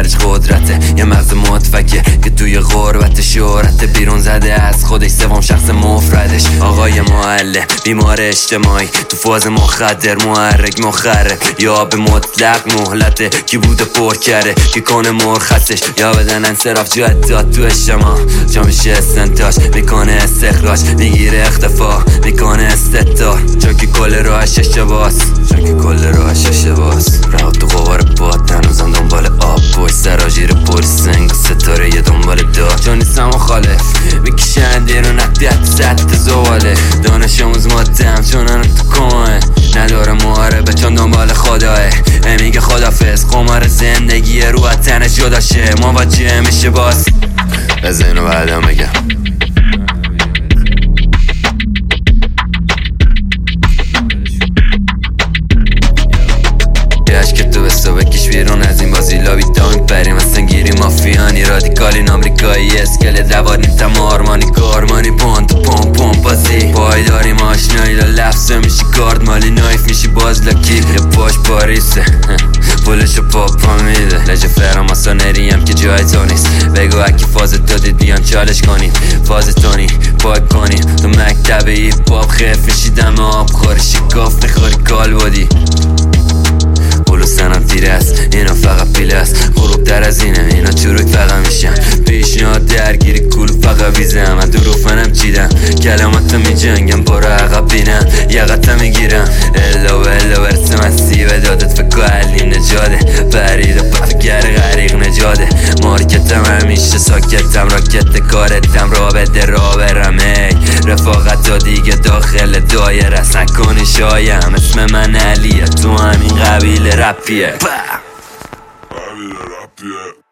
درش قدرته، یه مغز متفکر که توی غربت شهرت بیرون زده از خودش، سوم شخص مفردش آقای معلم، بیمار اجتماعی تو فاز مخدر، محرک مخرب یا به مطلق مهلته، کی بوده پر کرده کی کنه مرخصش، یا بدن انصراف جداد تو اجتماع، جا میشه استنتاج میکنه استخراج، میگیره اختفا میکنه استدار، جا که کل راهش اشتباس، رها تو غبار باد هنوزم دنبال آب، پشت سراجیر پلیس سنگ و ستاره یه دنبال دار، چون نیستم مخالف میکشن دیرون اقدیت زد زواله، دانش آموز ماتم چونان تو کمه، نداره محاربه چون دنبال خداه، میگه خدافز قمار زندگی رو از تنش جداشه، مواجه میشه باز بذار اینو بعدم بگم. که تو بستو بکش بیرون از این بازی لابی تا میپریم اصلا گیری مافیانی رادیکالین آمریکایی اسکل دواریم تم آرمانی کارمانی پونت پوم بازی پایداری ماشنایی لفظه میشی کارد مالی نایف میشی باز لکی یه پاش پاریسه پولشو پاپا میده لجه فراماسونری هم که جای تو نیست بگو اکی فاز دادید بیان چالش کنیم فاز تونی پاک کنیم تو مکتب ایپ پاپ خف میشی دم آب خوری شکاف میخوری کال بودی سنم تیره است اینا فقط پیله است غروب در از اینه اینا چروک فقط میشن پیشنهاد درگیری کول فقط ویزم من دروفنم چیدم کلاماتو میجنگم برو عقب بینم یقتم میگیرم الا و الا برسم از سیب دادت فکر علی نجاده برید و پفگر غریق نجاده مارکتم همیشه ساکتم راکت کارتم را بده را برم رفاقت ها دیگه داخل دایره است نکنی شایم اسم من علیه تو همین قبیل رپیه